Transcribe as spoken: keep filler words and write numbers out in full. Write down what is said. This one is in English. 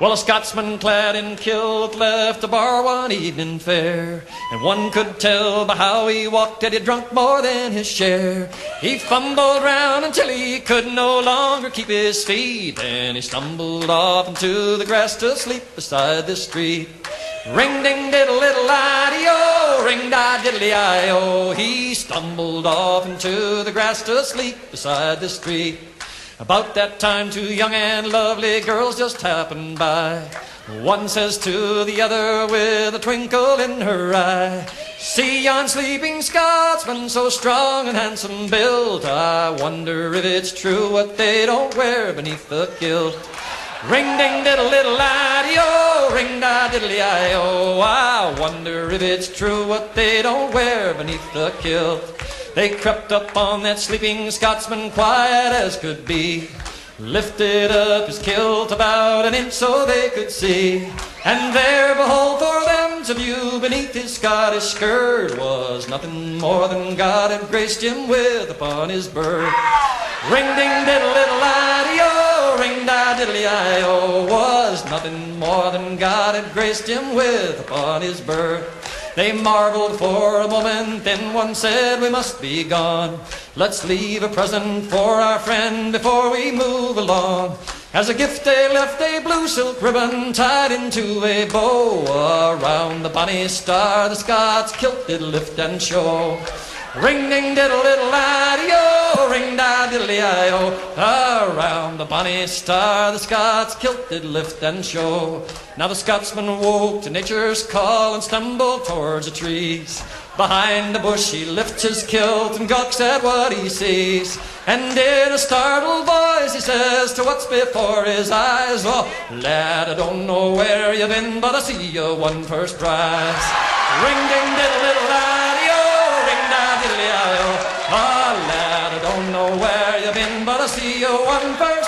Well, a Scotsman clad in kilt left the bar one evening fair, and one could tell by how he walked that he'd drunk more than his share. He fumbled round until he could no longer keep his feet, and he stumbled off into the grass to sleep beside the street. Ring ding diddle diddle I-D-O, ring da diddly I-O. He stumbled off into the grass to sleep beside the street. About that time two young and lovely girls just happened by. One says to the other with a twinkle in her eye, "See yon sleeping Scotsman, so strong and handsome built, I wonder if it's true what they don't wear beneath the kilt." Ring ding diddle diddle I-D-O, ring da diddly I-O. I wonder if it's true what they don't wear beneath the kilt. They crept up on that sleeping Scotsman quiet as could be, lifted up his kilt about an inch so they could see, and there, behold, for them to view beneath his Scottish skirt was nothing more than God had graced him with upon his bird. Ring ding diddle diddle I-D-O, ring da diddly I-O, was nothing more than God had graced him with upon his bird. They marveled for a moment, then one said, "We must be gone. Let's leave a present for our friend before we move along." As a gift they left a blue silk ribbon tied into a bow. Around the bonny star the Scots kilt did lift and show. Ring ding diddle diddle I-D-O, ring da diddly I-O. Around the bonny star the Scots kilt did lift and show. Now the Scotsman woke to nature's call and stumbled towards the trees. Behind the bush he lifts his kilt and gawks at what he sees, and in a startled voice he says to what's before his eyes, "Oh, lad, I don't know where you've been, but I see you won first prize." Ring ding diddle diddle I-D-O, ring da diddly I-O. "Oh, lad, I don't know where you've been, but I see you won first